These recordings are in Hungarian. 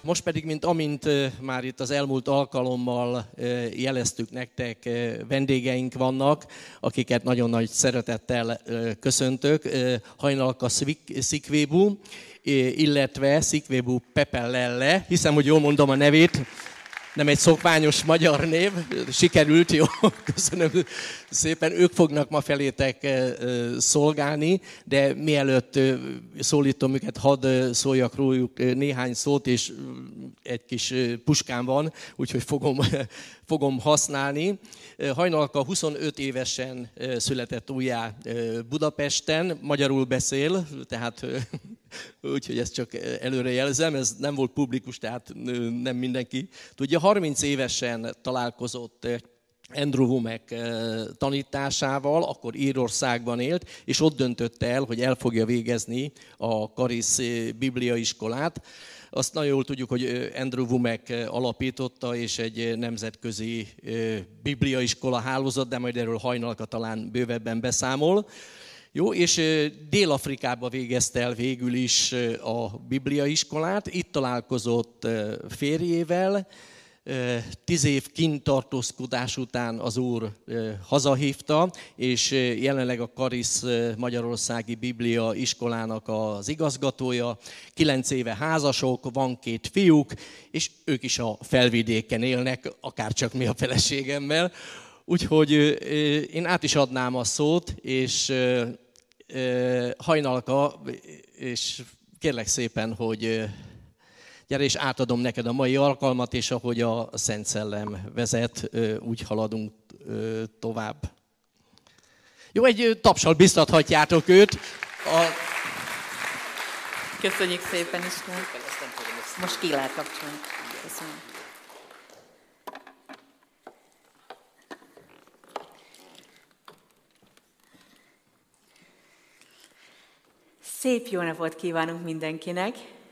Most pedig, mint amint már itt az elmúlt alkalommal jeleztük nektek, vendégeink vannak, akiket nagyon nagy szeretettel köszöntök. Hajnalka Szikvébu, illetve Szikvébu Pepellelle. Hiszem, hogy jól mondom a nevét. Nem egy szokványos magyar név, sikerült, jó, köszönöm szépen. Ők fognak ma felétek szolgálni, de mielőtt szólítom őket, hadd szóljak róluk néhány szót, és egy kis puskám van, úgyhogy fogom használni. Hajnalka 25 évesen született újjá Budapesten, magyarul beszél, tehát úgyhogy ezt csak előre jelzem, ez nem volt publikus, tehát nem mindenki tudja. 30 évesen találkozott Andrew Wommack tanításával, akkor Írországban élt, és ott döntött el, hogy el fogja végezni a Karisz Bibliaiskolát. Azt nagyon jól tudjuk, hogy Andrew Wommack alapította, és egy nemzetközi bibliaiskola hálózat, de majd erről Hajnalka talán bővebben beszámol. Jó, és Dél-Afrikába végezte el végül is a bibliaiskolát. Itt találkozott férjével. 10 év kint tartózkodás után az Úr hazahívta, és jelenleg a Karisz Magyarországi Biblia Iskolának az igazgatója. 9 éve házasok, van 2 fiúk, és ők is a Felvidéken élnek, akárcsak mi a feleségemmel. Úgyhogy én át is adnám a szót, és Hajnalka, és kérlek szépen, hogy gyere, és átadom neked a mai alkalmat, és ahogy a Szent Szellem vezet, úgy haladunk tovább. Jó, egy tapssal biztathatjátok őt. Köszönjük szépen, István. Most ki lehet kapcsolni. Köszönöm. Szép jó napot kívánunk mindenkinek!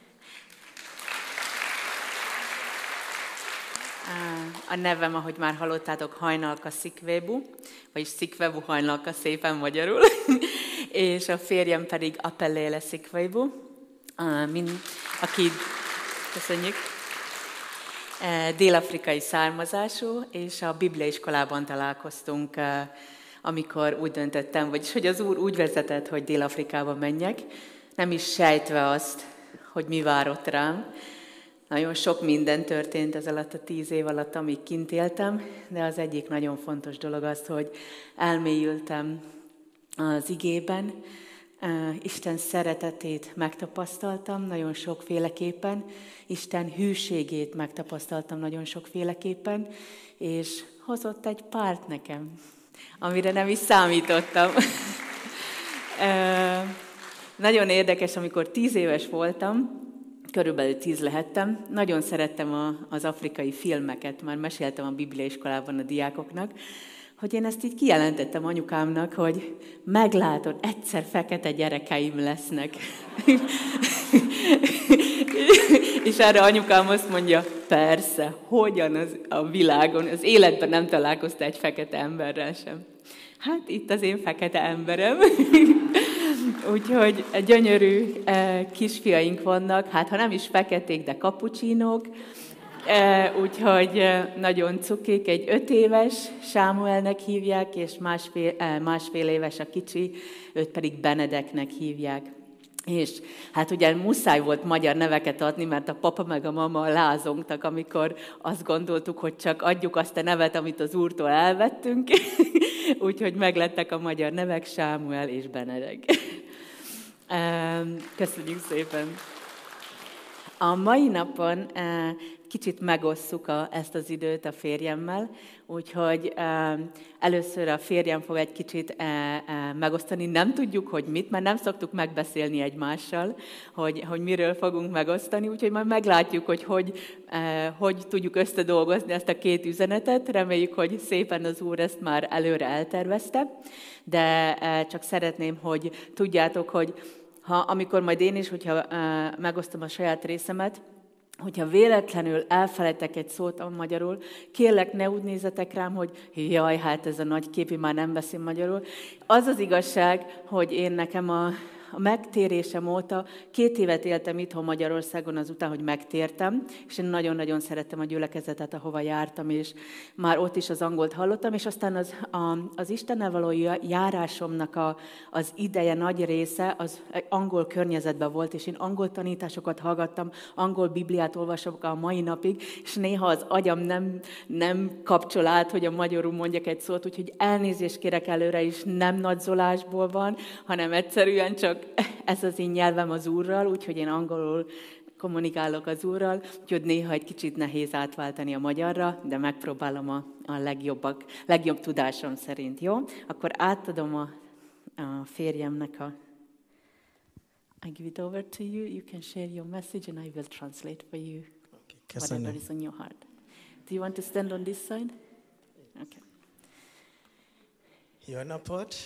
A nevem, ahogy már hallottátok, Hajnalka Szikvébu, vagyis Szikvébu Hajnalka szépen magyarul, és a férjem pedig Apellele Szikvébu, aki, köszönjük, dél-afrikai származású, és a bibliaiskolában találkoztunk, amikor úgy döntöttem, vagyis hogy az Úr úgy vezetett, hogy Dél-Afrikába menjek, nem is sejtve azt, hogy mi várott rám. Nagyon sok minden történt ez alatt a 10 év alatt, amíg kint éltem, de az egyik nagyon fontos dolog az, hogy elmélyültem az igében, Isten szeretetét megtapasztaltam nagyon sokféleképpen, Isten hűségét megtapasztaltam nagyon sokféleképpen, és hozott egy párt nekem, amire nem is számítottam. Nagyon érdekes, amikor 10 éves voltam, körülbelül 10 lehettem, nagyon szerettem az afrikai filmeket, már meséltem a bibliaiskolában a diákoknak, hogy én ezt így kijelentettem anyukámnak, hogy meglátod, egyszer fekete gyerekeim lesznek. És erre anyukám azt mondja, persze, hogyan a világon, az életben nem találkozta egy fekete emberrel sem. Hát itt az én fekete emberem. Úgyhogy gyönyörű kisfiaink vannak, hát ha nem is feketék, de kapucsinók. Úgyhogy nagyon cukik, egy 5 éves Sámuelnek hívják, és másfél éves a kicsi, őt pedig Benedeknek hívják. És hát ugye muszáj volt magyar neveket adni, mert a papa meg a mama lázongtak, amikor azt gondoltuk, hogy csak adjuk azt a nevet, amit az Úrtól elvettünk. Úgyhogy meglettek a magyar nevek, Sámuel és Benedek. Köszönjük szépen! A mai napon kicsit megosszuk ezt az időt a férjemmel, úgyhogy először a férjem fog egy kicsit megosztani. Nem tudjuk, hogy mit, mert nem szoktuk megbeszélni egymással, hogy miről fogunk megosztani, úgyhogy majd meglátjuk, hogy tudjuk összedolgozni ezt a 2 üzenetet. Reméljük, hogy szépen az Úr ezt már előre eltervezte, de csak szeretném, hogy tudjátok, hogy amikor majd én is, hogyha megosztom a saját részemet, hogyha véletlenül elfelejtek egy szót a magyarul, kérlek, ne úgy nézzetek rám, hogy jaj, hát ez a nagy képi már nem beszél magyarul. Az az igazság, hogy én nekem megtérésem óta 2 évet éltem itthon Magyarországon azután, hogy megtértem, és én nagyon-nagyon szerettem a gyülekezetet, ahova jártam, és már ott is az angolt hallottam, és aztán az Istennel való járásomnak az ideje nagy része az angol környezetben volt, és én angol tanításokat hallgattam, angol Bibliát olvasok a mai napig, és néha az agyam nem kapcsol át, hogy a magyarul mondjak egy szót, úgyhogy elnézést kérek előre is, nem nagyzolásból van, hanem egyszerűen csak ez az én nyelvem az Úrral, úgyhogy én angolul kommunikálok az Úrral, úgyhogy néha egy kicsit nehéz átváltani a magyarra, de megpróbálom a legjobb tudásom szerint, jó? Akkor átadom a férjemnek I give it over to you. You can share your message and I will translate for you whatever is on your heart. Do you want to stand on this side? Okay. Jó napot!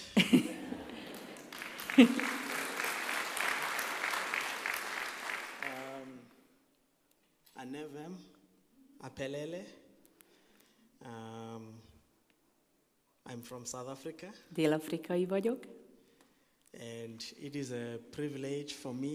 A nevem Apelele. I'm from South Africa. Dél-afrikai vagyok. And it is a privilege for me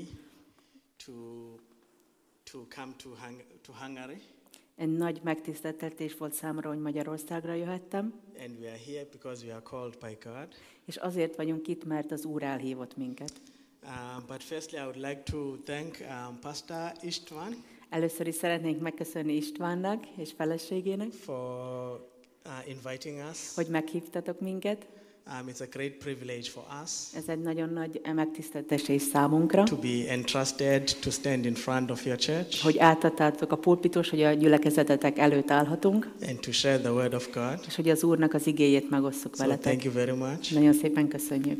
to come to Hungary. Egy nagy megtiszteltetés volt számomra, hogy Magyarországra jöhettem. And we are here because we are called by God. És azért vagyunk itt, mert az Úr elhívott minket. But firstly, I would like to thank Pastor István. Először is szeretnénk megköszönni Istvánnak és feleségének, for inviting us. hogy meghívtatok minket. It's a great privilege for us. Ez egy nagyon nagy megtiszteltetés számunkra. To be entrusted to stand in front of your church. Hogy átadtátok a pulpitus, hogy a gyülekezetetek előtt állhatunk. And to share the word of God. És hogy az Úrnak az igéjét megosszuk veletek. Thank you very much. Nagyon szépen köszönjük.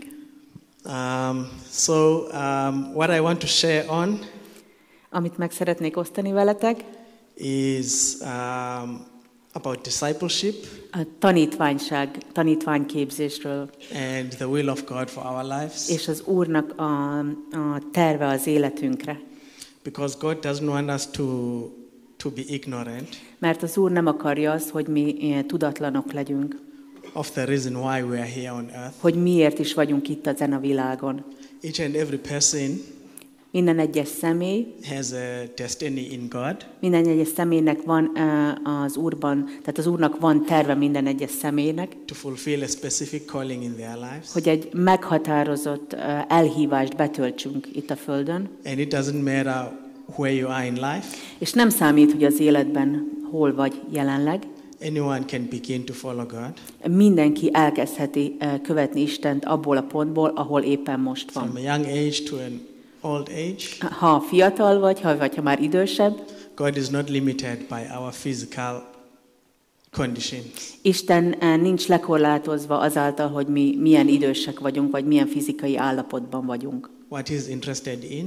What I want to share on amit meg szeretnék osztani veletek, is about discipleship. A tanítványképzésről. And the will of God for our lives. És az Úrnak a terve az életünkre. Because God doesn't want us to be ignorant. Mert az Úr nem akarja azt, hogy mi tudatlanok legyünk. Of the reason why we are here on earth. Hogy miért is vagyunk itt ezen a világon. Each and every person minden egyes személy has a destiny in God. Minden egyes személynek van az Úrban, tehát az Úrnak van terve minden egyes személynek. To fulfill a specific calling in their lives. Hogy egy meghatározott elhívást betöltsünk itt a földön. And it doesn't matter where you are in life. És nem számít, hogy az életben hol vagy jelenleg. Anyone can begin to follow God. Mindenki elkezdheti követni Istent abból a pontból, ahol éppen most van. From a young age to an old age. Ha fiatal vagy, ha már idősebb. God is not limited by our physical conditions. Isten nincs lekorlátozva azáltal, hogy mi milyen idősek vagyunk, vagy milyen fizikai állapotban vagyunk. What he is interested in?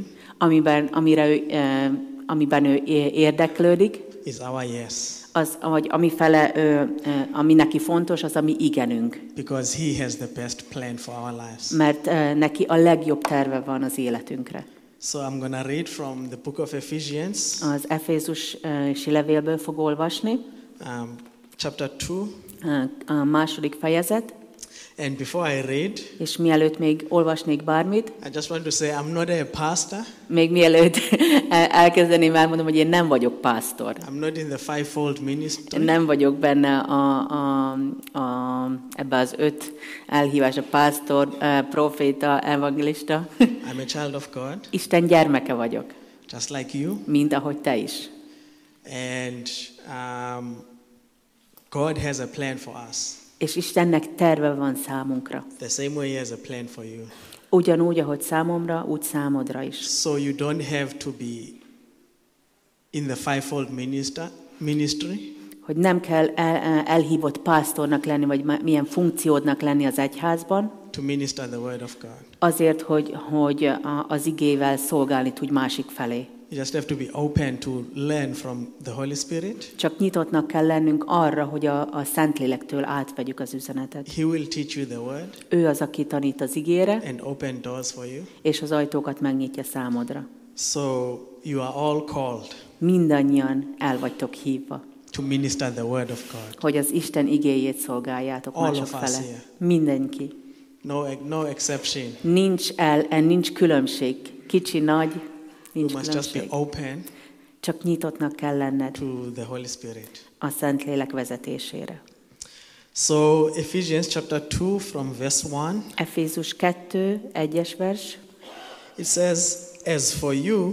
Amiben ő érdeklődik. Is our yes. Az, vagy ami neki fontos, az a mi igenünk. Because he has the best plan for our lives. Mert neki a legjobb terve van az életünkre. So I'm going to read from the book of Ephesians. Az Efézusi levélből fog olvasni. Chapter 2. A második fejezet. And before I read, és mielőtt még olvasnék bármit, I just want to say I'm not a pastor. Még mielőtt elkezdeném, elmondom, hogy én nem vagyok pásztor. I'm not in the fivefold ministry. Nem vagyok benne ebbe az 5 elhívás, a pásztor, proféta, evangelista. I'm a child of God. Isten gyermeke vagyok. Just like you. Mint ahogy te is. And God has a plan for us. És Istennek terve van számunkra. The same way he has a plan for you. Ugyanúgy, ahogy számomra, úgy számodra is. So you don't have to be in the fivefold ministry. Hogy nem kell elhívott pásztornak lenni, vagy milyen funkciódnak lenni az egyházban. To minister the word of God. Azért, hogy az igével szolgálni tudj másik felé. You just have to be open to learn from the Holy Spirit. Csak nyitottnak kell lennünk arra, hogy a Szentlélektől átvegyük az üzenetet. He will teach you the word. Ő az, aki tanít az igére. And open doors for you. És az ajtókat megnyitja számodra. So you are all called. Mindannyian el vagytok hívva. To minister the word of God. Hogy az Isten igéjét szolgáljátok mások fele. Mindenki. No exception. Nincs különbség. Kicsi, nagy, nincs You must just be különbség. open Csak nyitottnak kell lenned to the Holy Spirit. a Szentlélek vezetésére. So Ephesians chapter 2 from verse 1, Efézus 2, 1-es vers. it says, as for you,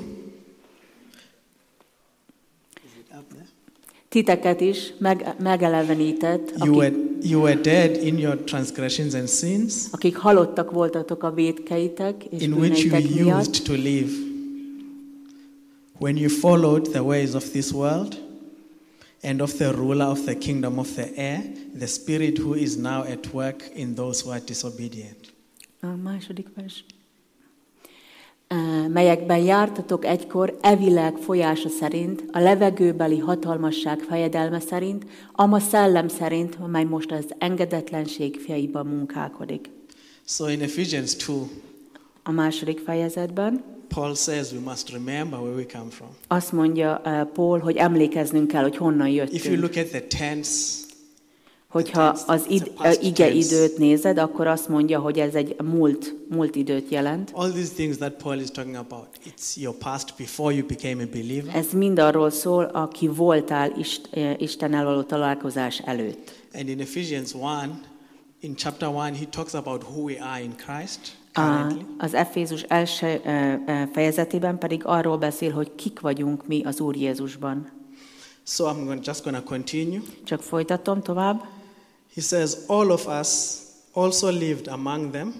Titeket is megelevenített, you were dead in your transgressions and sins, akik halottak voltatok a vétkeitek és in which you bűneitek miatt, used to live, when you followed the ways of this world and of the ruler of the kingdom of the air, the spirit who is now at work in those who are disobedient. A második vers. Melyekben jártatok egykor e világ folyása szerint, a levegőbeli hatalmasság fejedelme szerint, ama szellem szerint, amely most az engedetlenség fiaiban munkálkodik. So in Ephesians 2, A második fejezetben Paul says we must remember where we come from. azt mondja Paul, hogy emlékeznünk kell, hogy honnan If you jöttünk. look at the tense, Hogyha az igeidőt nézed, akkor azt mondja, hogy ez egy múlt időt jelent. all these things that Paul is talking about, it's your past before you became a believer. Ez mind arról szól, aki voltál Istennel való találkozás előtt. And in Ephesians 1, in chapter 1, he talks about who we are in Christ currently. Az Efézus első fejezetében pedig arról beszél, hogy kik vagyunk mi az Úr Jézusban. So I'm just going to continue. Csak folytatom tovább. He says, all of us also lived among them,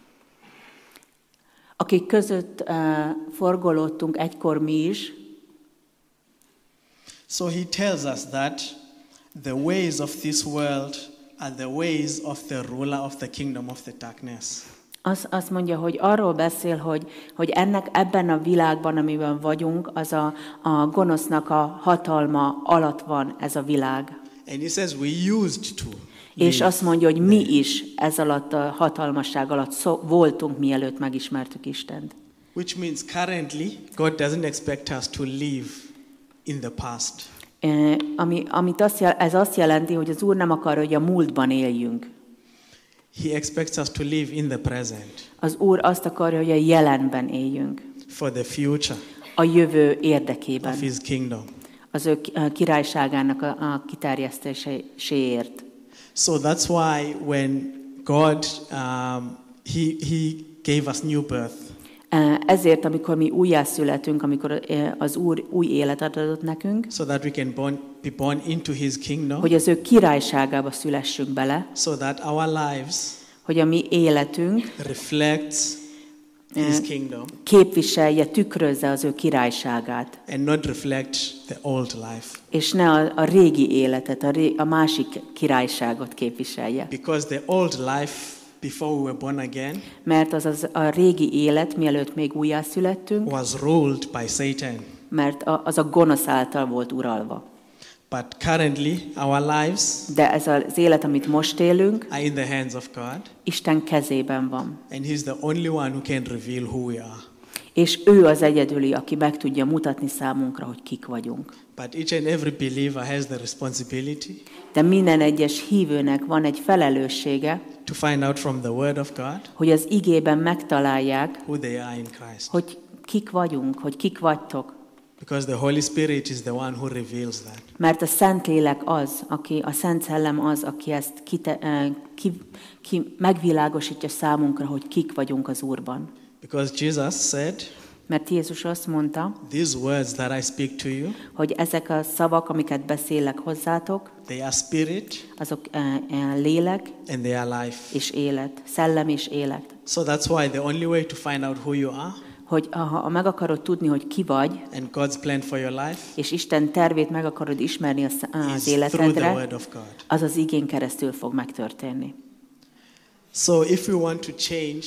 Akik között forgolódtunk egykor mi is. so he tells us that the ways of this world are the ways of the ruler of the kingdom of the darkness. Azt mondja, hogy arról beszél, hogy ebben a világban, amiben vagyunk, az a gonosznak a hatalma alatt van ez a világ. And he says we used to. És live azt mondja, hogy mi is ez alatt a hatalmasság alatt voltunk, mielőtt megismertük Istent. Which means currently God doesn't expect us to live in the past. Ez azt jelenti, hogy az Úr nem akar, hogy a múltban éljünk. He expects us to live in the present Az Úr azt akarja, hogy a jelenben éljünk. for the future A jövő érdekében. of his kingdom. Az ő királyságának a kiterjesztéséért. So that's why when God he gave us new birth, Ezért, amikor mi újjászületünk, amikor az Úr új életet adott nekünk, so that we can be born into his kingdom, hogy az ő királyságába szülessünk bele, so that our lives hogy a mi életünk reflects his kingdom képviselje, tükrözze az ő királyságát, and not reflect the old life. és ne a régi életet, a másik királyságot képviselje. Because the old life before we were born again Mert az a régi élet, mielőtt még újjászülettünk, was ruled by Satan. mert az a gonosz által volt uralva. But currently our lives De ez az élet, amit most élünk, are in the hands of God, Isten kezében van. and he's the only one who can reveal who we are. És ő az egyedüli, aki meg tudja mutatni számunkra, hogy kik vagyunk. But each and every believer has the responsibility De minden egyes hívőnek van egy felelőssége, to find out from the word of God hogy az igében megtalálják, who they are in Christ. hogy kik vagyunk, hogy kik vagytok. Because the Holy Spirit is the one who reveals that. Mert a Szentlélek az, a Szent Szellem az, aki ezt megvilágosítja számunkra, hogy kik vagyunk az Úrban. Because Jesus said, Mert Jézus azt mondta, these words that I speak to you, hogy ezek a szavak, amiket beszélek hozzátok, they are spirit azok lélek and they are life. és élet, szellem és élet. So that's why the only way to find out who you are Hogy ha meg akarod tudni, hogy ki vagy, and God's plan for your life és Isten tervét meg akarod ismerni az is through the életedre, word of God. az az igén keresztül fog megtörténni. So if we want to change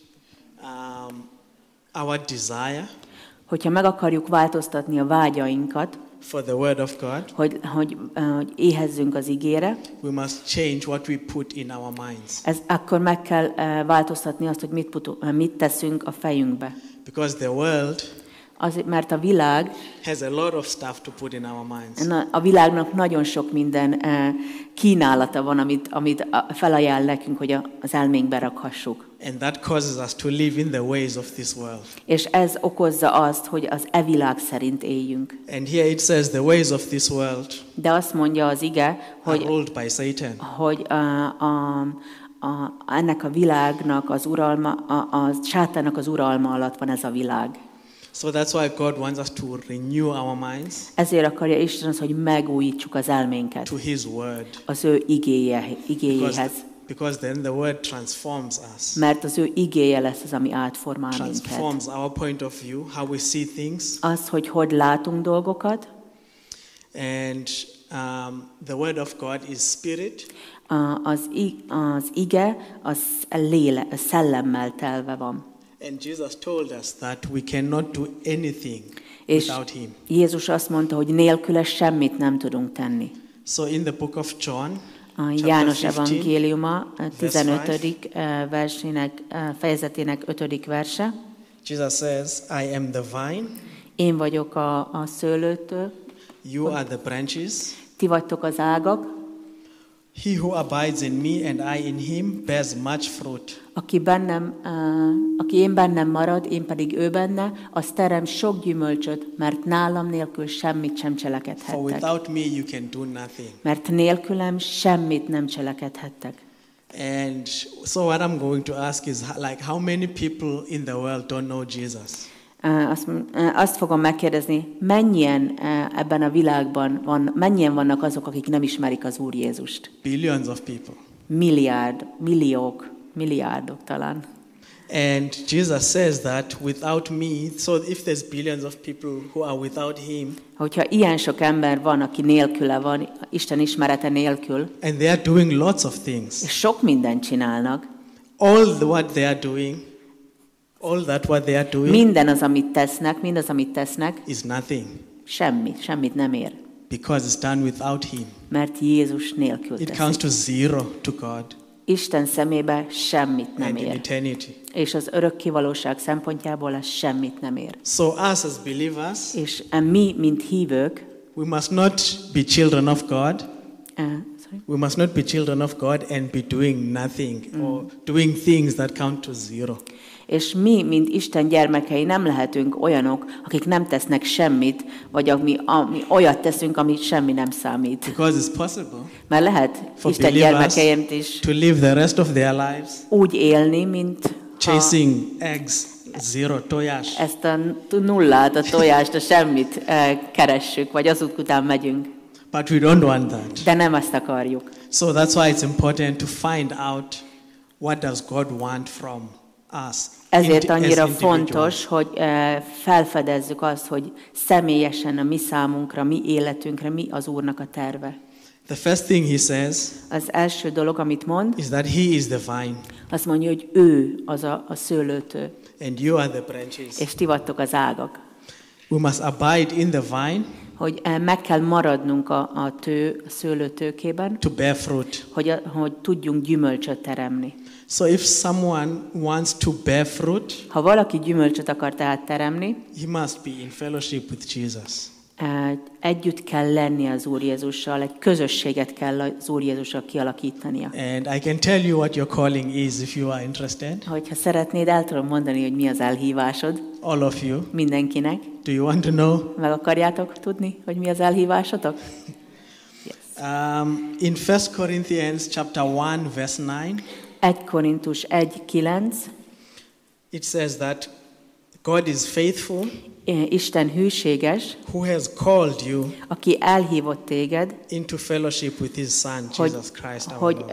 our desire Hogyha meg akarjuk változtatni a vágyainkat, for the word of God, hogy éhezzünk az igére, we must change what we put in our minds. akkor meg kell változtatni azt, hogy mit teszünk a fejünkbe. Because the world mert a világ, has a lot of stuff to put in our minds. a világnak nagyon sok minden kínálata van, amit felajánl nekünk, hogy az elménkbe rakhassuk. And that causes us to live in the ways of this world. És ez okozza azt, hogy az világ szerint éljünk. And here it says the ways of this world De azt mondja az ige, are ruled by Satan. hogy ennek a világnak az uralma, a sátának az uralma alatt van ez a világ. So that's why God wants us to renew our minds Ezért akarja Isten az, hogy megújítsuk az elménket to His word. az ő igéjéhez. Because then the word transforms us. Mert az ő igéje lesz az, ami átformál minket. Transforms our point of view, how we see things. Az, hogy látunk dolgokat. And the word of God is spirit. Az ige, az szellemmel telve van. And Jesus told us that we cannot do anything És without Him. Jézus azt mondta, hogy nélküle semmit nem tudunk tenni. So in the book of John, A János chapter 15, evangéliuma 15. verse fejezetének 5. verse. Jesus says, I am the vine, Én vagyok a szőlőtő, you are the branches. ti vagytok az ágak, He who abides in me and I in him bears much fruit. aki én bennem marad, én pedig ő benne, az terem sok gyümölcsöt, mert nálam nélkül semmit sem For cselekedhettek. without me you can do nothing. Mert nélkülem semmit nem cselekedhettek. And so what I'm going to ask is like how many people in the world don't know Jesus? Azt fogom megkérdezni, mennyien ebben a világban mennyien vannak azok, akik nem ismerik az Úr Jézust? Billions of people. Milliárdok talán. And Jesus says that without me, so if there's billions of people who are without him, Hogyha ilyen sok ember van, aki nélküle van, Isten ismerete nélkül, and they are doing lots of things, és sok mindent csinálnak, what they are doing, what they are doing mindaz, amit tesznek, is nothing, semmit nem ér. because it's done without him. Mert Jézus nélkül It comes teszik. to zero to God Isten szemébe semmit nem and in ér. eternity. És az örökkévalóság szempontjából ez semmit nem ér. So us as believers, És mi, mint hívők, we must not be children of God. sorry? We must not be children of God and be doing nothing or doing things that count to zero. És mi, mint Isten gyermekei nem lehetünk olyanok, akik nem tesznek semmit, vagy ami olyat teszünk, amit semmi nem számít. Because it's possible Mert lehet for Isten believers gyermekeként is to live the rest of their lives úgy élni, mint chasing eggs, zero toyash. ezt a nullát, a tojást, a semmit keressük, vagy azok után megyünk. But we don't want that. De nem ezt akarjuk. So that's why it's important to find out what does God want from us. Ezért as annyira individuals. fontos, hogy felfedezzük azt, hogy személyesen a mi számunkra, mi életünkre, mi az Úrnak a terve. The first thing he says Az első dolog, amit mond, is that he is the vine azt mondja, hogy ő az a szőlőtő, and you are the branches. és ti vagytok az ágak. We must abide in the vine Hogy meg kell maradnunk a szőlőtőkében, to bear fruit. hogy tudjunk gyümölcsöt teremni. So if someone wants to bear fruit, Ha valaki gyümölcsöt akar tehát teremni, he must be in fellowship with Jesus. együtt kell lenni az Úr Jézussal, egy közösséget kell az Úr Jézussal kialakítania. And I can tell you what your calling is if you are interested. Hogyha szeretnéd, el tudom mondani, hogy mi az elhívásod All of you. mindenkinek. Do you want to know? Meg akarjátok tudni, hogy mi az elhívásotok? Yes. In 1 Corinthians chapter 1 verse 9, 1 Korintus 1:9. it says that God is faithful, Isten hűséges, who has called you aki elhívott téged, into fellowship with his Son, Jesus Christ our hogy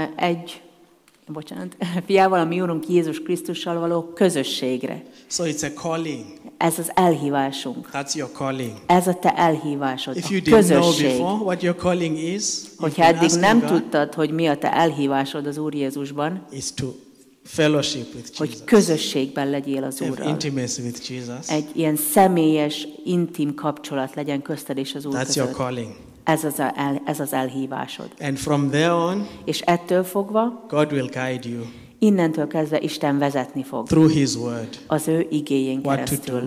Lord. fiával, a mi Úrunk Jézus Krisztussal való közösségre. So it's a calling. Ez az elhívásunk. That's your calling. Ez a te elhívásod, If you a didn't know közösség. before what your calling is, Hogyha you can eddig ask nem God, tudtad, hogy mi a te elhívásod az Úr Jézusban, is to fellowship with hogy Jesus. közösségben legyél az Have Úrral. intimacy with Jesus. Egy ilyen személyes, intim kapcsolat legyen közted és az Úr That's your között. calling. Ez az elhívásod. And from there on, És ettől fogva, God will guide you innentől kezdve Isten vezetni fog through his word az ő igéjén What to do. keresztül,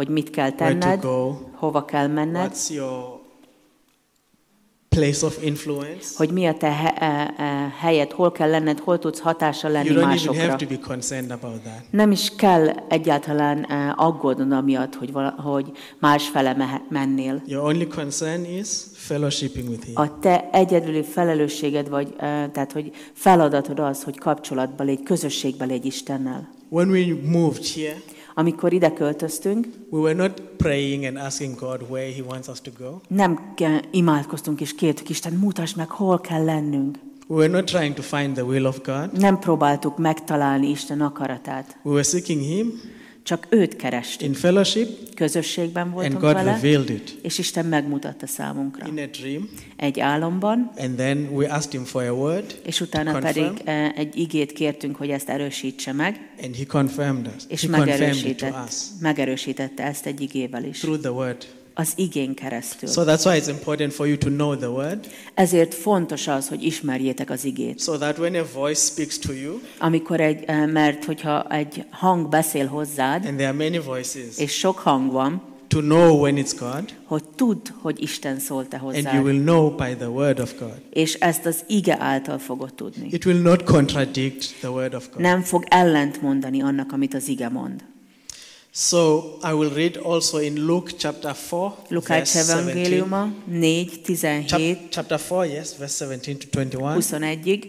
hogy mit kell where to tenned, go, hova kell menned, what's your place of influence. hogy mi a te helyed, hol kell lenned, hol tudsz hatással lenni You don't even have másokra. to be concerned about that. Nem is kell egyáltalán aggódnod amiatt, hogy másfele mennél. Your only concern is fellowshipping with Him. A te egyedüli felelősséged, vagy tehát, hogy feladatod az, hogy kapcsolatba légy, közösségbe légy Istennel. When we moved here, Amikor ide költöztünk, we were not praying and asking God where He wants us to go. nem imádkoztunk és kértük, Isten, mutasd meg, hol kell lennünk. We were not trying to find the will of God. Nem próbáltuk megtalálni Isten akaratát. We were seeking Him Csak őt kerestük. in fellowship, Közösségben and voltunk God vele, revealed it és Isten megmutatta számunkra. in a dream. Egy álomban, And then we asked Him for a word, és utána confirm. pedig egy igét kértünk, hogy ezt erősítse meg, and He confirmed us. és He confirmed it to us megerősítette ezt egy igével is. through the word. Az igén keresztül. So that's why it's important for you to know the word, Ezért fontos az, hogy ismerjétek az igét. so that when a voice speaks to you, Mert hogyha egy hang beszél hozzád, and there are many voices, és sok hang van, to know when it's God, hogy tudd, hogy Isten szólt te and you hozzád. will know by the word of God. És ezt az ige által fogod tudni. It will not contradict the word of God. Nem fog ellent mondani annak, amit az ige mond. So I will read also in Luke chapter 4, Lukács verse 17. evangéliuma 4:17 Chapter 4, yes, verse 17 to 21. 21-ig.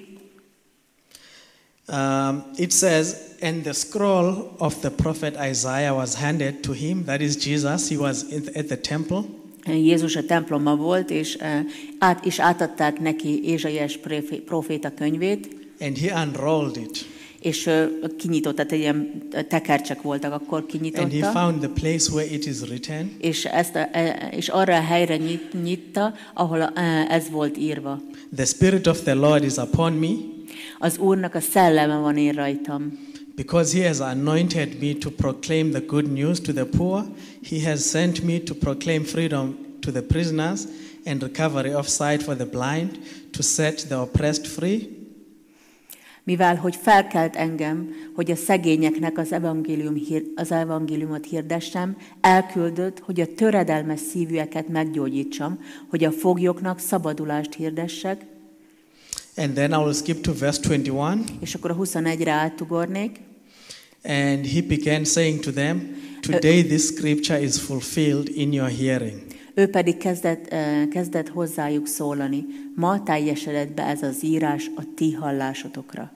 It says, and the scroll of the prophet Isaiah was handed to him, that is Jesus, he was at the temple. Jézus a templomban volt, és átadták neki Ézsaiás próféta könyvét, And he unrolled it. és kinyitott, tehát ilyen tekercsek voltak, akkor And he kinyitotta, found the place where it is written, és arra a helyre nyitta, ahol ez volt írva. the Spirit of the Lord is upon me, Az Úrnak a szelleme van én rajtam, because he has anointed me to proclaim the good news to the poor. He has sent me to proclaim freedom to the prisoners and recovery of sight for the blind, to set the oppressed free. mivel hogy felkelt engem, hogy a szegényeknek az evangéliumot hirdessem, elküldött, hogy a töredelmes szívűeket meggyógyítsam, hogy a foglyoknak szabadulást hirdessek, And then I will skip to verse 21. és akkor a 21-re átugornék. And he began saying to them, today this scripture is fulfilled in your hearing. Ő pedig kezdett hozzájuk szólani. Ma teljesedett be ez az írás a ti hallásotokra.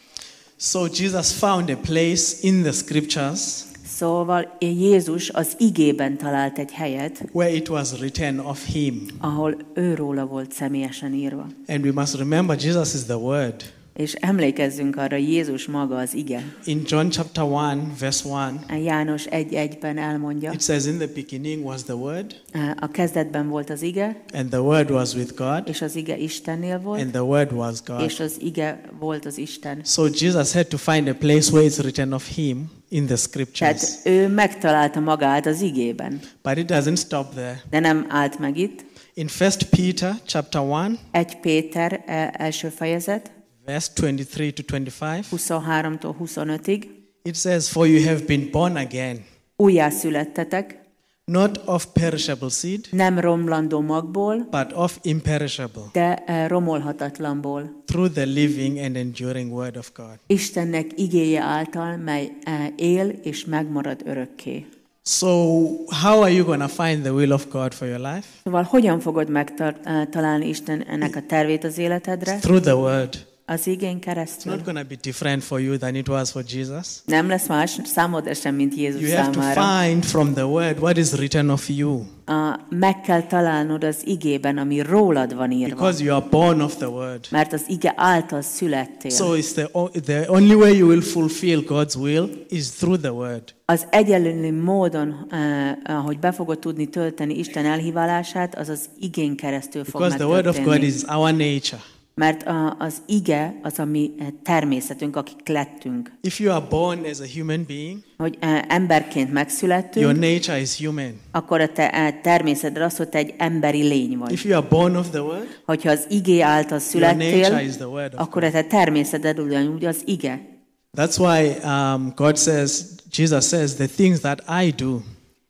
So Jesus found a place in the scriptures Szóval Jézus az igében talált egy helyet, where it was written of him. ahol őróla volt személyesen írva. And we must remember Jesus is the word. És emlékezzünk arra, Jézus maga az ige. In John chapter 1, verse 1, János 1:1-ben elmondja, it says, in the beginning was the word, a kezdetben volt az ige, and the word was with God, és az ige Istennél volt, and the word was God. és az ige volt az Isten. So Jesus had to find a place where it's written of him in the scriptures. Tehát ő megtalálta magát az igében, But it doesn't stop there. de nem állt meg itt. In 1 Peter chapter 1, 1 Péter első fejezet, verse 23 to 25, 23-tól 25-ig. it says, for you have been born again, Újjászülettetek, not of perishable seed, nem romlandó magból, but of imperishable, de romolhatatlanból. through the living and enduring word of God. Istennek igéje által, mely él és megmarad örökké. So how are you going to find the will of God for your life? Szóval hogyan fogod megtalálni Istennek a tervét az életedre? Through the word. Az igén It's keresztül. not going to be different for you than it was for Jesus. Nem lesz más számodra sem, mint Jézus You have to számára. find from the word what is written of you, Meg kell találnod az igében, ami rólad van írva. because you are born of the word. Mert az ige által születtél. So it's the only way you will fulfill God's will is through the word. Az egyenlő módon, hogy be fogod tudni tölteni Isten elhívását, az az igén keresztül fog Because the word of God megtörténni. is our nature. Mert az ige az a mi természetünk, akik lettünk. If you are born as a human being, Hogy emberként your megszülettünk, nature is human. akkor a te természetre az, hogy te egy emberi lény vagy. If you are born of the word, Hogyha az igé által your nature születtél, is the word of akkor God. a te természeted ugyanúgy az ige. That's why Jesus says, the things that I do,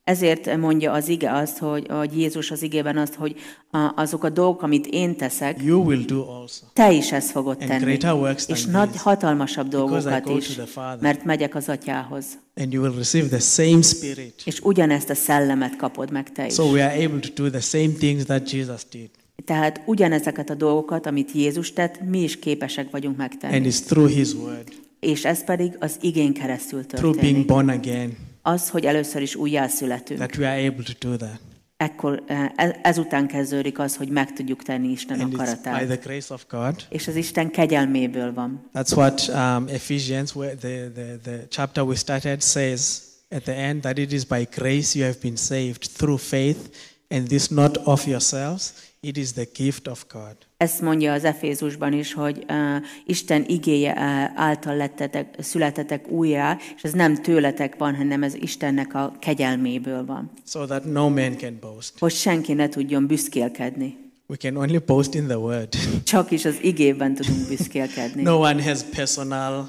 Ezért mondja az ige azt, hogy Jézus az igében azt, hogy azok a dolgok, amit én teszek, you will do also. te is ezt fogod And tenni. greater works És than nagy, these, hatalmasabb dolgokat I go is, to the Father. mert megyek az Atyához. And you will receive the same Spirit. És ugyanezt a szellemet kapod meg te is. So we are able to do the same things that Jesus did. Tehát ugyanezeket a dolgokat, amit Jézus tett, mi is képesek vagyunk And megtenni. it's through His Word, És ez pedig az igén keresztül through being történik. born again, Az, hogy először is újjászületünk. that we are able to do that. Ekkor ezután kezdődik az, hogy meg tudjuk tenni Isten And it's by akaratát. the grace of God. És az Isten kegyelméből van. That's what Ephesians, where the chapter we started, says at the end, that it is by grace you have been saved through faith, and this not of yourselves, it is the gift of God. Ezt mondja az Efézusban is, hogy Isten igéje által születetek újjá, és ez nem tőletek van, hanem ez Istennek a kegyelméből van. So that no man can boast. Hogy senki ne tudjon büszkélkedni. We can only boast in the word. Csak is az igében tudunk büszkélkedni. No one has personal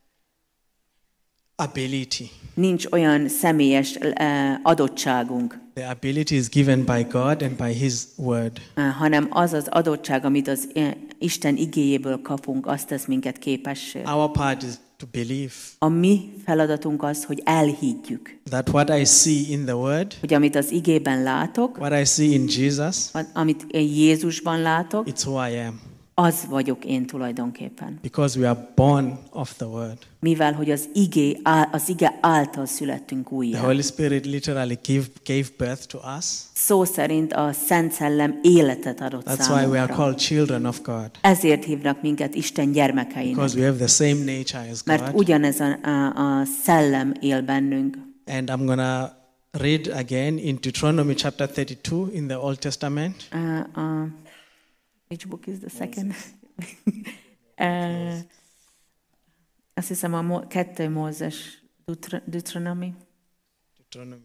ability. Nincs olyan személyes adottságunk, The ability is given by God and by His word. hanem az az adottság, amit az Isten igéjéből kapunk, azt tesz minket képessé. Our part is to believe A mi feladatunk az, hogy elhiggyük, that what I see in the word, hogy amit az igében látok, what I see in Jesus, amit Jézusban látok, it's who I am. az vagyok én tulajdonképpen. Because we are born of the word. Mivel, hogy az ige által születtünk The újjá. Holy Spirit literally gave birth to us. Szó szerint a Szent Szellem életet adott That's why we are számunkra. called children of God. Ezért hívnak minket Isten gyermekeinek. Because we have the same nature as Mert God. ugyanez a szellem él bennünk. And I'm going to read again in Deuteronomy chapter 32 in the Old Testament. Which book is the second? Azt hiszem a 2 Mózes Deuteronomy. Deuteronomy.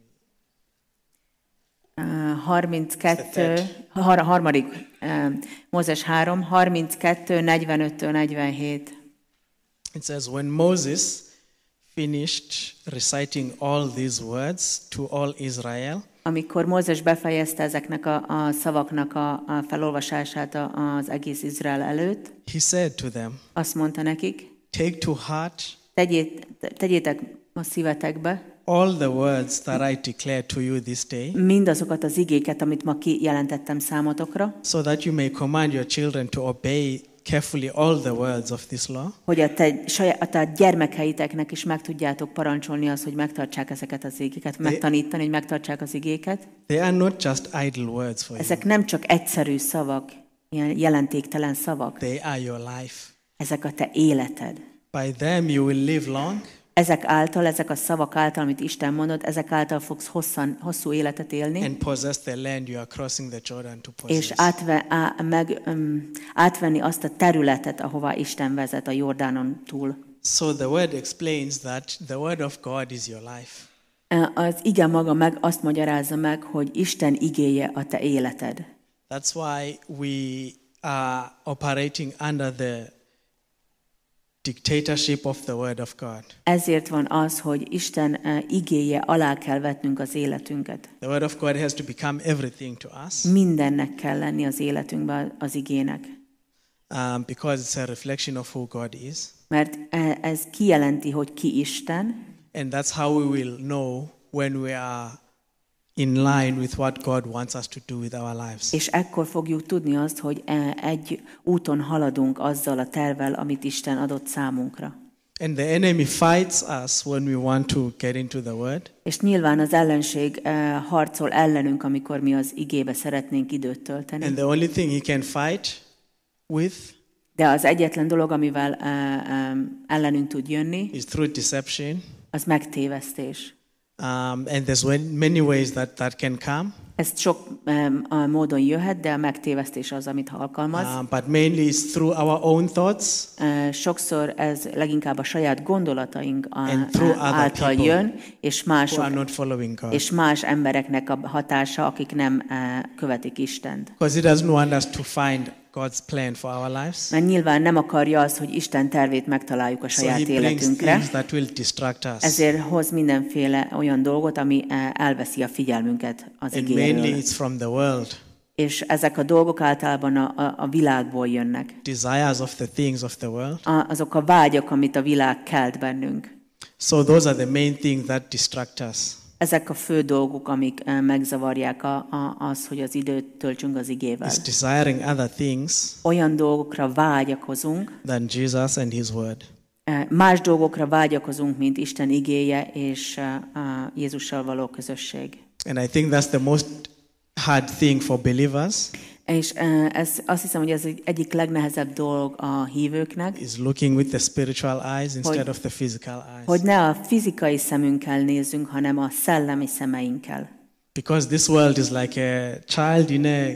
32, harmadik Mózes 3, 32, 45-től 47. It says, when Moses finished reciting all these words to all Israel, Amikor Mózes befejezte ezeknek a szavaknak a felolvasását az egész Izrael előtt, he said to them, azt mondta nekik, take to heart tegyétek a szívetekbe all the words that I declare to you this day, mindazokat az igéket, amit ma kijelentettem számotokra, so that you may command your children to obey carefully all the words of this law, hogy a te gyermekeiteknek is meg tudjátok parancsolni azt, hogy megtartsák ezeket az igéket, megtanítani, hogy megtartsák az igéket. they are not just idle words for you. Ezek nem csak egyszerű szavak, ilyen jelentéktelen szavak. They are your life. Ezek a te életed. By them you will live long, Ezek a szavak által, amit Isten mondott, ezek által fogsz hosszú életet élni, and possess the land you are crossing the Jordan to és possess. átvenni azt a területet, ahová Isten vezet a Jordánon túl. So the word explains that the word of God is your life. Az ige maga meg azt magyarázza meg, hogy Isten igéje a te életed. That's why we are operating under the dictatorship of the word of God. Ezért van az, hogy Isten igéje alá kell vetnünk az életünket. The word of God has to become everything to us, Mindennek kell lenni az életünkben az igének. because it's a reflection of who God is. Mert ez kijelenti, hogy ki Isten, And that's how we will know when we are in line with what God wants us to do with our lives. és ekkor fogjuk tudni azt, hogy egy úton haladunk azzal a tervvel, amit Isten adott számunkra. And the enemy fights us when we want to get into the word. És nyilván az ellenség harcol ellenünk, amikor mi az igébe szeretnénk időt tölteni. And the only thing he can fight with De az egyetlen dolog, amivel ellenünk tud jönni, is through deception. az megtévesztés. And there's many ways that can come. Ez sok módon jöhet, de a megtévesztés az, amit alkalmaz. But mainly it's through our own thoughts Sokszor ez leginkább a saját gondolataink And through other által people jön, és who are not following God. és más embereknek a hatása, akik nem követik Istent. Because he doesn't want us to find God's plan for our lives. Mert nyilván nem akarja azt, hogy Isten tervét megtaláljuk a So saját he brings életünkre. things that will distract us. Ezért hoz mindenféle olyan dolgot, ami elveszi a figyelmünket az And mainly igéről. it's from the world. És ezek a dolgok általában a világból jönnek. Desires of the things of the world. Azok a vágyak, amit a világ kelt bennünk. So those are the main things that distract us. Ezek a fő dolgok, amik megzavarják az, hogy az időt töltsünk az igével. It's desiring other things Olyan dolgokra vágyakozunk, than Jesus and his word. más dolgokra vágyakozunk, mint Isten igéje és Jézussal való közösség. And I think that's the most hard thing for believers, És azt hiszem, hogy ez egyik legnehezebb dolog a hívőknek, is looking with the spiritual eyes instead of the physical eyes. hogy ne a fizikai szemünkkel nézzünk, hanem a szellemi szemeinkkel. Because this world is like a child in a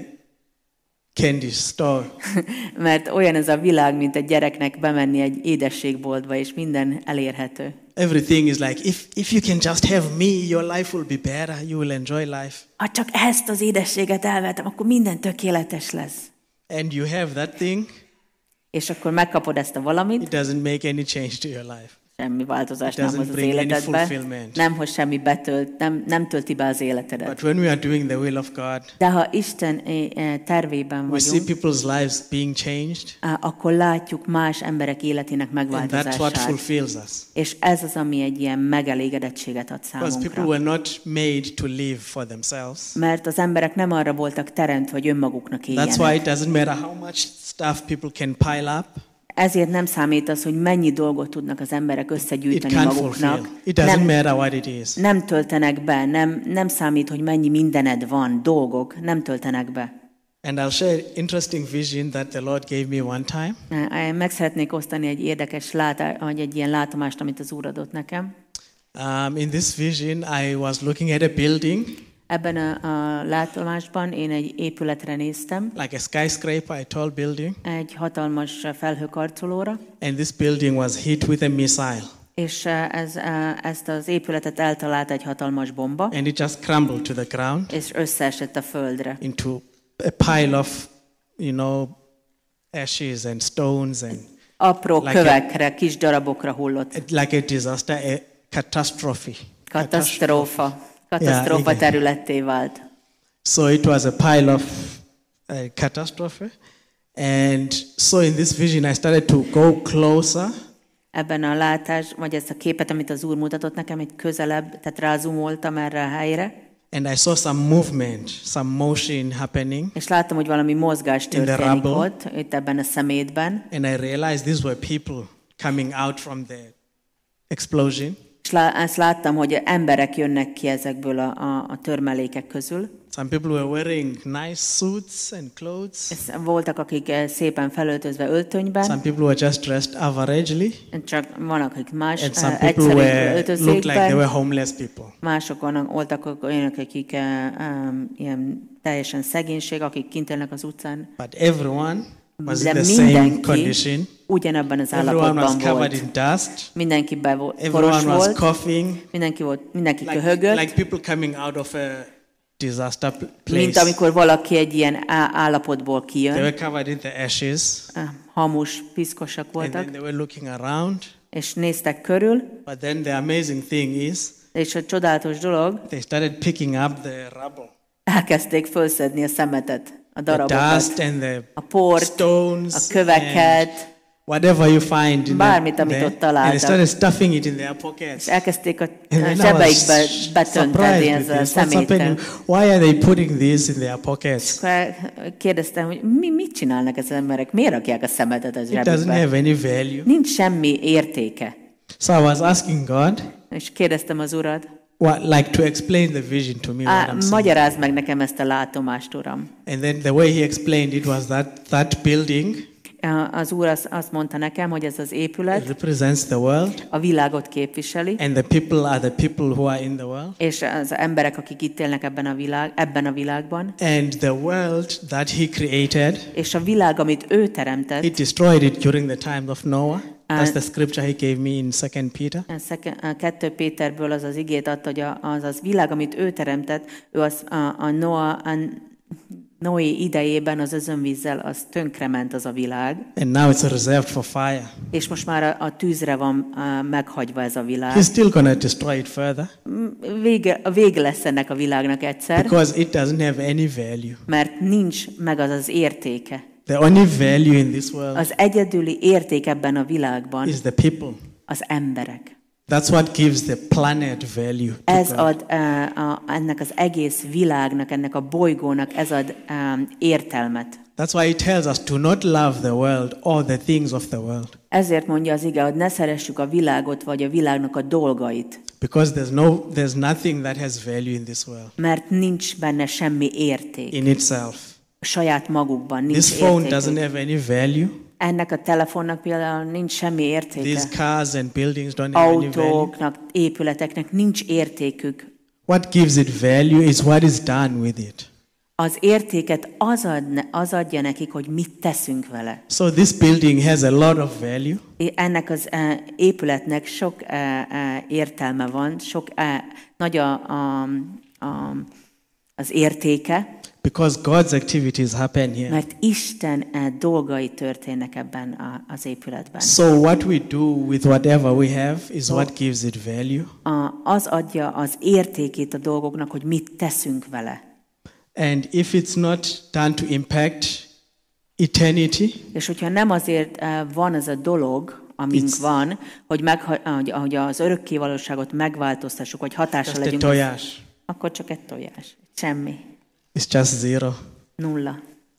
candy store. Mert olyan ez a világ, mint egy gyereknek bemenni egy édességboltba, és minden elérhető. Everything is like, if you can just have me, your life will be better, you will enjoy life. Ha csak ezt az édességet elvettem, akkor minden tökéletes lesz. And you have that thing, És akkor megkapod ezt a valamit, it doesn't make any change to your life. semmi változást It nem doesn't hoz az bring any életedbe, fulfillment. nem hoz semmi nem tölti be az életedet. But when we are doing the will of God, De ha Isten tervében we see vagyunk, people's lives being changed, akkor látjuk más emberek életének and that's what megváltozását. fulfills us. És ez az, ami egy ilyen megelégedettséget ad Because people számunkra. were not made to live for themselves. Mert az emberek nem arra voltak teremtve, hogy önmaguknak That's why éljenek. it doesn't matter how much stuff people can pile up. Ezért nem számít az, hogy mennyi dolgot tudnak az emberek It összegyűjteni can't maguknak. fulfill. It doesn't matter what it is. Nem töltenek be, nem számít, hogy mennyi mindened van, dolgok, nem töltenek be. And I'll share an interesting vision that the Lord gave me one time. Meg szeretnék osztani egy érdekes vagy egy ilyen látomást, amit az Úr adott nekem. In this vision, I was looking at a building, Ebben a látomásban én egy épületre néztem, like a skyscraper, a tall building, egy hatalmas felhőkarcolóra, and this building was hit with a missile, és ezt az épületet eltalálta egy hatalmas bomba, and it just crumbled to the ground és összeesett a földre. into a pile of, ashes and stones and Apró Like kövekre, kis darabokra hullott. like a disaster, a catastrophe. Katasztrófa igen. területté vált. So it was a pile of catastrophe. And so in this vision, I started to go closer. Ebben a látás, vagy ezt a képet, amit az Úr mutatott nekem, egy közelebb, tehát rázumoltam erre a helyre, And I saw some movement, some motion happening. és láttam, hogy valami mozgás the történik rubble. ott, itt ebben a szemétben, And I realized these were people coming out from the explosion. és ezt láttam, hogy emberek jönnek ki ezekből a törmelékek közül. Some people were wearing nice suits and clothes. Voltak, akik szépen felöltözve öltönyben, Some people were just dressed averagely. csak vannak, akik más And some people egyszerű looked like they öltözékben, were homeless people. mások voltak olyanok, akik ilyen teljesen szegénység, akik kint élnek az utcán, But everyone was de in the same mindenki condition. ugyanebben az Everyone was állapotban covered volt. in dust. Mindenki poros Everyone was volt, coughing. mindenki Like köhögött, people coming out of a disaster mint place. amikor valaki egy ilyen állapotból They were kijön. covered in the ashes. Hamus, piszkosak And voltak, then they were looking around. és néztek körül, But then the amazing thing is, és a csodálatos dolog, they started picking up the rubble, elkezdték fölszedni a szemetet, a the darabokat, dust and the a port, stones, a köveket, and whatever you find in bármit, amit there. ott And they találtak. started stuffing it in their pockets. És elkezdték a And then I zsebeikbe was betönteni surprised ezzel a with this. What's szeméttel. happening? Why are they putting these in their pockets? Akkor kérdeztem, hogy mit csinálnak ezek az emberek, miért rakják a szemetet az It doesn't zsebükbe? have any value. Nincs semmi értéke. So I was asking God, És kérdeztem az Urat, like to explain the vision to me. What I'm saying. magyarázd meg nekem ezt a látomást, Uram. And then the way he explained it was that building Az Úr azt mondta nekem, hogy ez az épület represents the world, a világot képviseli, and the people are the people who are in the world. és az emberek, akik itt élnek ebben a világban, And the world that he created, és a világ, amit ő he teremtett, destroyed it during the time of Noah. That's the scripture he gave me in 2 Peter. 2 Péterből az az igét adta, hogy az világ, amit ő teremtett, ő a Noé idejében az özönvízzel az tönkrement az a világ, and now it's reserved for fire. és most már a tűzre van meghagyva ez a világ. He's still going to destroy it further Vége lesz ennek a világnak egyszer, because it doesn't have any value. mert nincs meg az értéke. The only value in this world Az egyedüli érték ebben a világban is the people. az emberek. That's what gives the planet value to Ez God. ad ennek az egész világnak, ennek a bolygónak, ez ad értelmet. That's why it tells us to not love the world or the things of the world. Ezért mondja az ige, hogy ne szeressük a világot, vagy a világnak a dolgait. Because there's nothing that has value in this world Mert nincs benne semmi érték. in itself. Saját magukban nincs This phone értékük. doesn't have any value. Ennek a telefonnak például nincs semmi értéke. These cars and buildings don't have any value. Autóknak, épületeknek nincs értékük. What gives it value is what is done with it. Az értéket az adja nekik, hogy mit teszünk vele. So this building has a lot of value. Ennek az épületnek sok értelme van, sok nagy az értéke, Because God's activities happen here. mert Isten dolgai történnek ebben az épületben. So what we do with whatever we have is what gives it value. Az adja az értékét a dolgoknak, hogy mit teszünk vele. And if it's not done to impact eternity, És hogyha nem azért van ez a dolog, amink van, hogy az örökkévalóságot megváltoztassuk, hogy hatással just a legyünk, tojás. akkor csak egy tojás. Semmi. It's just zero. Nulla.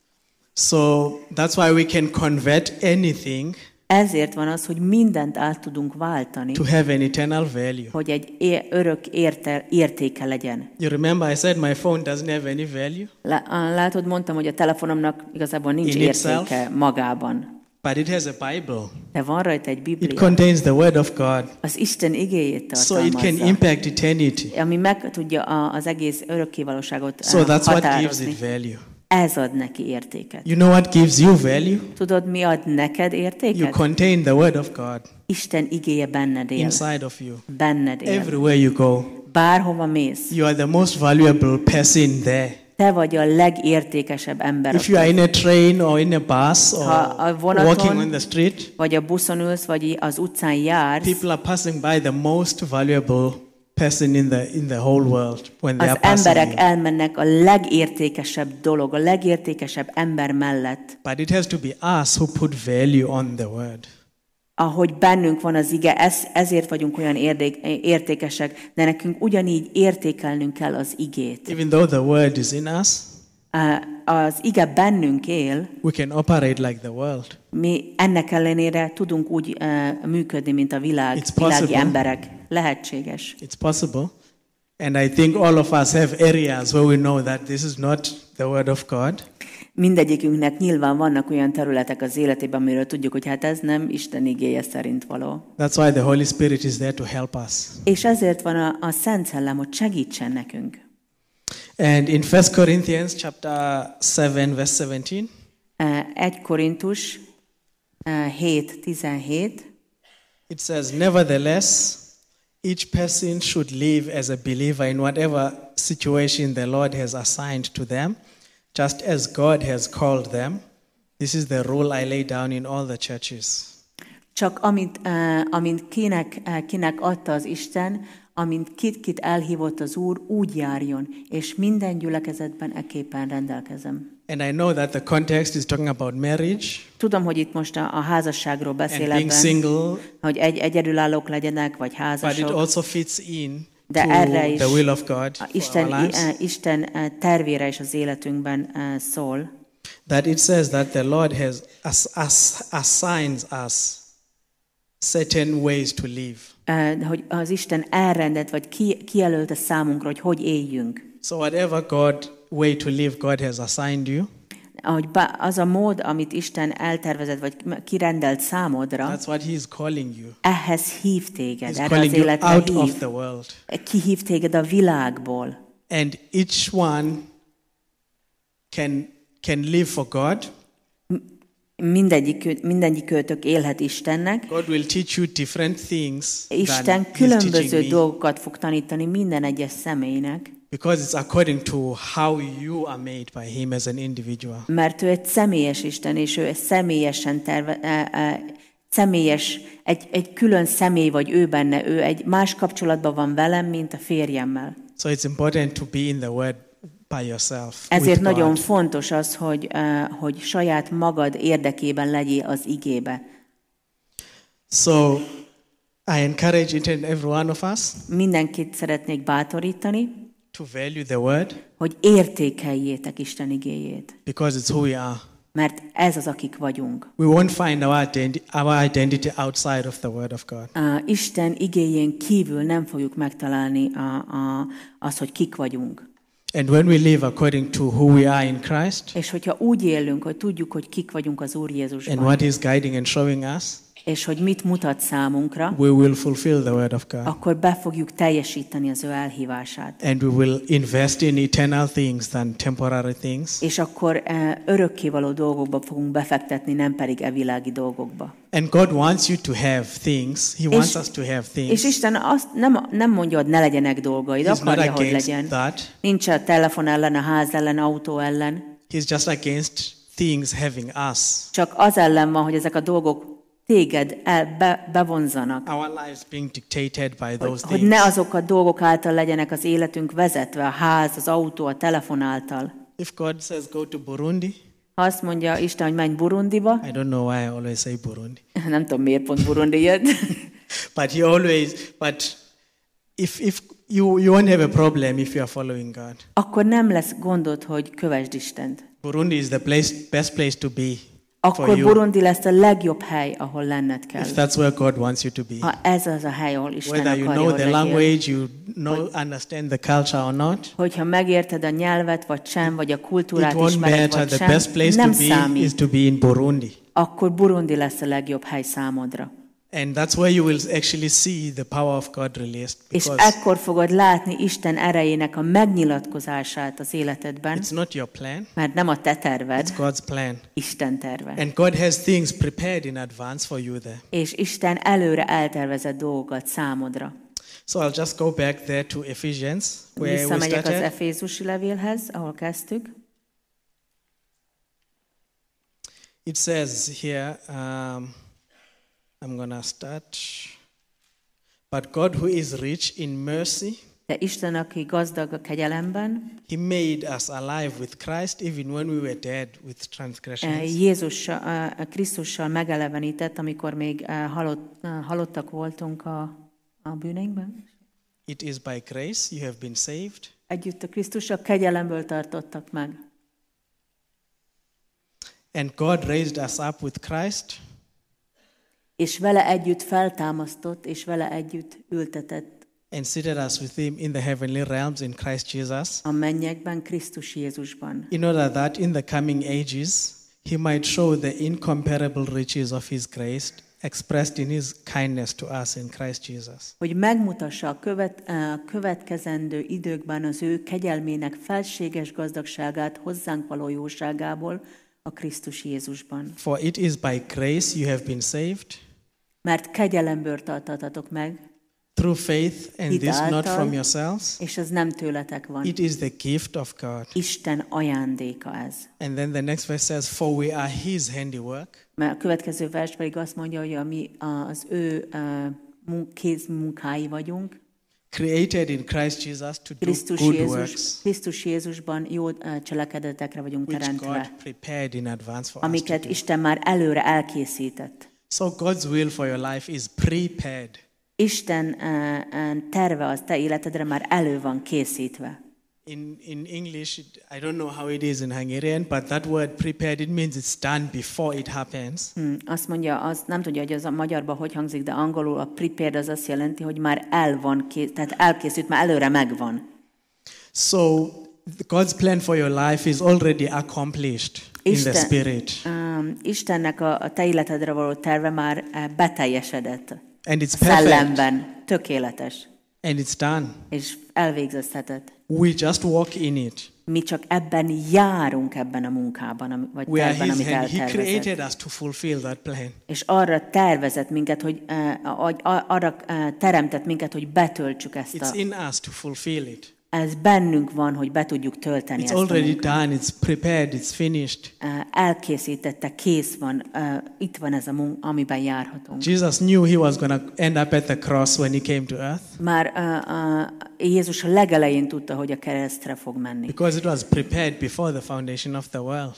So that's why we can convert anything Ezért van az, hogy mindent át tudunk váltani, to have an eternal value. hogy egy örök értéke legyen. You remember I said my phone doesn't have any value, Látod, mondtam, hogy a telefonomnak igazából nincs In értéke itself? magában. but it has a Bible. De van rajta egy It Biblia. contains the word of God. Az Isten igéjét So it can tartalmazza, impact eternity. ami meg tudja az egész örökkévalóságot So that's what gives határozni. it value. Ez ad neki értéket. You know what gives you value? Tudod, mi ad neked You értéket? contain the word of God Isten igéje benned él. inside of you. Benned él. Everywhere you go, Bárhova mész, you are the most valuable person there. te vagy a legértékesebb ember. If you are in a train or in a bus or Ha a vonaton- walking on the street, Vagy a buszon ülsz, vagy az utcán jársz, people are passing by the most valuable person in the whole world when they az are passing. emberek you. elmennek a legértékesebb dolog, a legértékesebb ember mellett. But it has to be us who put value on the word. Ahogy bennünk van az ige, ezért vagyunk olyan értékesek, de nekünk ugyanígy értékelnünk kell az igét. Even though the word is in us, Az ige bennünk él, we can operate like the world. mi ennek ellenére tudunk úgy működni, mint a világi possible. emberek. Lehetséges. It's possible. And I think all of us have areas where we know that this is not the word of God. Mindegyikünknek nyilván vannak olyan területek az életében, amiről tudjuk, hogy hát ez nem Isten igéje szerint való. That's why the Holy Spirit is there to help us. És ezért van a Szent Szellem, hogy segítsen nekünk. And in 1 Corinthians chapter 7 verse 17, 1 Korintus 7:17. it says, "Nevertheless, each person should live as a believer in whatever situation the Lord has assigned to them, just as God has called them. This is the rule I lay down in all the churches." Csak amint kinek adta az Isten, amint kit elhívott az Úr, úgy járjon, és minden gyülekezetben ekképpen rendelkezem. And I know that the context is talking about marriage Tudom, hogy itt most a házasságról and beszél being ebben, single, hogy egyedülállók legyenek, vagy but it házasok. also fits in De to erre is the will of God for our lives. Isten tervére is az életünkben szól. That it says that the Lord has assigns us certain ways to live. Hogy az Isten elrendelt, vagy kijelölte számunkra, hogy éljünk. So whatever way to live God has assigned you, Ahogy az a mód, amit Isten eltervezett, vagy kirendelt számodra, that's what He is calling you. ehhez hív téged, He's erre calling az you életre out of hív. the world. Kihív téged a világból. And each one can live for God. Mindegyikőtök élhet Istennek. God will teach you different things than Isten He's különböző teaching me. dolgokat fog tanítani minden egyes személynek. Because it's according to how you are made by him as an individual. Mert ő egy személyes Isten, és ő személyesen személyes, egy külön személy vagy ő benne, ő egy más kapcsolatban van velem, mint a férjemmel. So it's important to be in the word by yourself. Ezért with nagyon God. fontos az, hogy saját magad érdekében legyél az igébe. So I encourage each and every one of us Mindenkit szeretnék bátorítani, to value the word hogy értékeljétek Isten igéjét. because it's who we are. Mert ez az, akik vagyunk. We won't find our identity outside of the word of God. Isten igéjén kívül nem fogjuk megtalálni azt, hogy kik vagyunk. And when we live according to who we are in Christ És hogyha úgy élünk, hogy tudjuk, hogy kik vagyunk az Úr and Jézusban, what he's guiding and showing us, és hogy mit mutat számunkra, we will fulfill the word of God. akkor be fogjuk teljesíteni az ő elhívását. And we will invest in eternal things than temporary things. És akkor örökkévaló dolgokba fogunk befektetni, nem pedig világi dolgokba. And God wants you to have things. He wants us to have És things. Isten azt nem mondja, hogy ne legyenek dolgaid, He's not akarja, hogy against legyen. that. Nincs a telefon ellen, a ház ellen, autó ellen. He's just against things having us. Csak az ellen van, hogy ezek a dolgok téged bevonzanak. Our lives being dictated by those Hogy things. ne azok a dolgok által legyenek az életünk vezetve, a ház, az autó, a telefon által. If God says go to Burundi, Ha azt mondja Isten, hogy menj Burundiba, I don't know why I always say Burundi. nem tudom miért pont Burundi jött, But if you won't have a problem if you are following God. akkor nem lesz gondod, hogy kövesd Istent. Burundi is the best place to be for Akkor you. Burundi lesz a legjobb hely, ahol lenned kell. If that's where God wants you to be. Ha ez az a hely, ahol Isten Whether you akarja, know hogy the legyél. language, you understand the culture or not, Hogyha megérted a nyelvet, vagy sem, vagy a it kultúrát won't ismered, matter. vagy The sem, best place nem to be is számít. to be in Burundi. Akkor Burundi lesz a legjobb hely számodra. And that's where you will actually see the power of God released. És Because ekkor fogod látni Isten erejének a megnyilatkozását az életedben, it's not your plan, mert nem a te terved, it's God's plan. Isten terve. And God has things prepared in advance for you there. És Isten előre eltervezett dolgokat számodra. So I'll just go back there to Ephesians, where we Visszamegyek az started. Efézusi levélhez, ahol kezdtük. It says here, I'm going to start. But God, who is rich in mercy, De Isten, aki gazdag a kegyelemben, He made us alive with Christ even when we were dead with transgressions. Jézussal, Krisztussal megelevenített, amikor még halottak voltunk a bűneinkben. It is by grace you have been saved. Együtt a Krisztussal kegyelemből tartottak meg. And God raised us up with Christ És vele együtt feltámasztott, és vele együtt ültetett and seated us with Him in the heavenly realms in Christ Jesus, a mennyekben, Krisztus Jézusban. in order that in the coming ages He might show the incomparable riches of His grace expressed in His kindness to us in Christ Jesus. Hogy megmutassa a következendő időkben az ő kegyelmének felséges gazdagságát hozzánk való jóságából a Krisztus Jézusban. For it is by grace you have been saved, Mert kegyelemből tartatatok meg, through faith, and Hit this not által. from yourselves. és ez nem tőletek van. It is the gift of God. Isten ajándéka ez. And then the next verse says, for we are His handiwork, Mert a következő vers pedig azt mondja, hogy mi az ő kézmunkái vagyunk. created in Christ Jesus to do good works, Krisztus Jézusban jó cselekedetekre vagyunk which God teremtve, prepared in advance for us to amiket do. Isten már előre elkészített. So God's will for your life is prepared. Isten terve az te életedre már elő van készítve. In English, I don't know how it is in Hungarian, but that word prepared, it means it's done before it happens. Azt mondja, az nem tudja, hogy az a magyarban hogy hangzik, de angolul a prepared az azt jelenti, hogy már tehát elkészült, már előre megvan. So God's plan for your life is already accomplished in the Spirit. Istennek a te életedre való terve már beteljesedett. And it's perfect. Szellemben, tökéletes, And it's done. és elvégzeztetett. We just walk in it. Mi csak ebben járunk ebben a munkában, vagy We are tervben, His amit hand. He eltervezett. created us to fulfill that plan. És arra tervezett minket, arra teremtett minket, hogy betöltsük It's in us to fulfill it. ez bennünk van, hogy be tudjuk tölteni It's ezt a already munkát. done, it's prepared, it's finished. Elkészítette, kész van, itt van ez a munka, amiben járhatunk. Jesus knew he was going to end up at the cross when he came to earth Már Jézus a legelején tudta, hogy a keresztre fog menni. because it was prepared before the foundation of the world.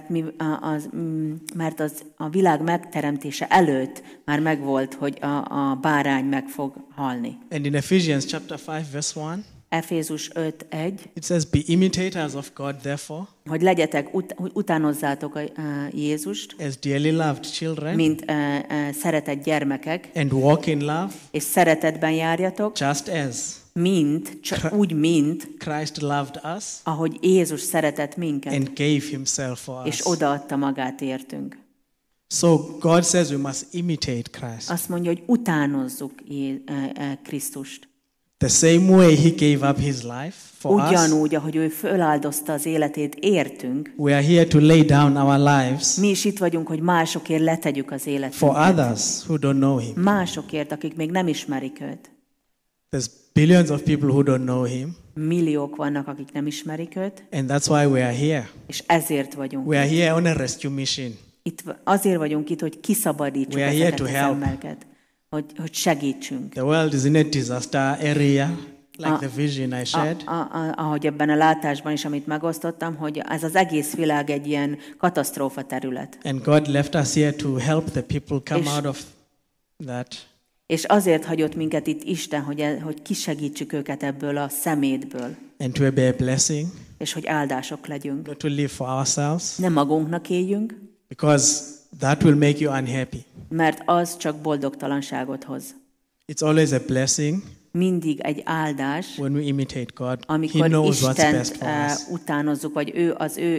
Mert a világ megteremtése előtt már megvolt, hogy a bárány meg fog halni. And in Ephesians chapter 5 verse 1, Efézus 5:1, it says, be imitators of God, therefore, hogy legyetek, hogy utánozzátok a Jézust, as dearly loved children, mint szeretett gyermekek, and walk in love, és szeretetben járjatok, just as úgy, mint Christ loved us ahogy Jézus szeretett minket, and gave himself for us. és odaadta magát értünk. So God says we must imitate Christ. Azt mondja, hogy utánozzuk Krisztust. The same way he gave up his life for us, Ugyanúgy, ahogy ő föláldozta az életét értünk, we are here to lay down our lives mi is itt vagyunk, hogy másokért letegyük az for életünket. others who don't know him. Másokért, akik még nem ismerik őt. There's billions of people who don't know him, Milliók vannak, akik nem ismerik őt, and that's why we are here. és ezért vagyunk. We are here on a rescue mission. Itt azért vagyunk itt, hogy kiszabadítsuk We are here ezeket to az help. embereket, hogy segítsünk. The world is in a disaster area, like the vision I shared. Ahogy ebben a látásban is, amit megosztottam, hogy ez az egész világ egy ilyen katasztrófa terület. And God left us here to help the people come out of that. És azért hagyott minket itt Isten, hogy kisegítsük őket ebből a szemétből, And to be a blessing, és hogy áldások legyünk. not to live for ourselves, Nem magunknak éljünk, because that will make you unhappy. mert az csak boldogtalanságot hoz. It's always a blessing Mindig egy áldás, when we imitate God. He amikor knows what's best Istent for us. utánozzuk, vagy az ő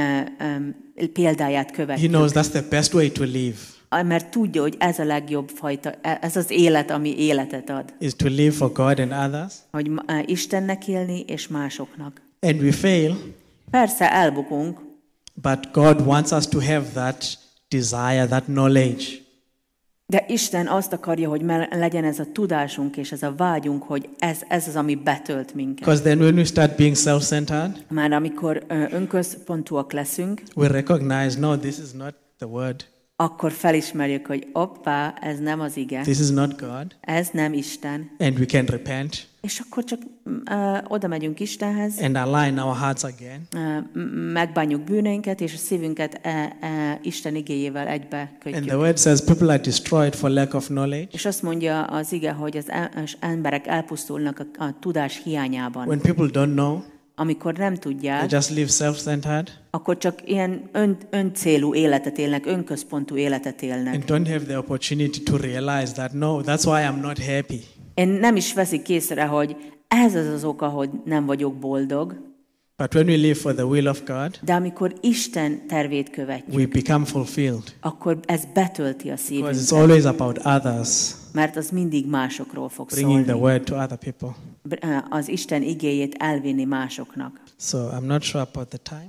példáját He követjük. knows that's the best way to live, Mert tudja, hogy ez a legjobb fajta, ez az élet, ami életet ad. is to live for God and others. Hogy Istennek élni, és másoknak. And we fail, Persze elbukunk, but God wants us to have that desire, that knowledge. de Isten azt akarja, hogy legyen ez a tudásunk, és ez a vágyunk, hogy ez az, ami betölt minket. Because then when we start being self-centered, Már amikor önközpontúak leszünk, we recognize, no, this is not the word. akkor felismerjük, hogy hoppá, ez nem az ige, This is not God. ez nem Isten. And we can repent És akkor csak oda megyünk Istenhez, and align our hearts again. megbánjuk bűneinket, és a szívünket Isten igéjével egybe And kötjük. the word says people are destroyed for lack of knowledge. És azt mondja az ige, hogy az emberek elpusztulnak a tudás hiányában. When people don't know, Amikor nem they tudják, just live self-centered akkor csak ilyen öncélú életet élnek, önközpontú életet élnek. and don't have the opportunity to realize that, no, that's why I'm not happy. Én nem is veszik észre, hogy ez az oka, hogy nem vagyok boldog, But when we live for the will of God, de amikor Isten tervét követjük, we become fulfilled. akkor ez betölti a Because it's szívünket, always about others, mert az mindig másokról fog bringing the szólni. word to other people. Az Isten igéjét elvinni másoknak. So I'm not sure about the time.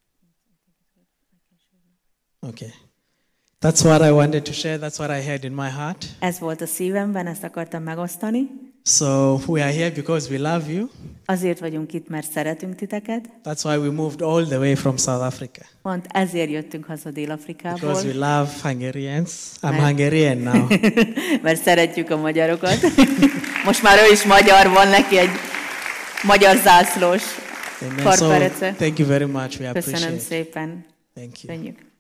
Okay. That's what I wanted to share. That's what I had in my heart. Ez volt a szívemben, ezt akartam megosztani. So we are here because we love you. Azért vagyunk itt, mert szeretünk titeket. That's why we moved all the way from South Africa. Pont ezért jöttünk haza Dél-Afrikából, Because we love Hungarians. I'm Hungarian now. mert szeretjük a magyarokat. Most már ő is magyar, van neki egy magyar zászlós Amen. So karperece. thank you very much. We Köszönöm appreciate it. szépen. Thank you. Köszönjük.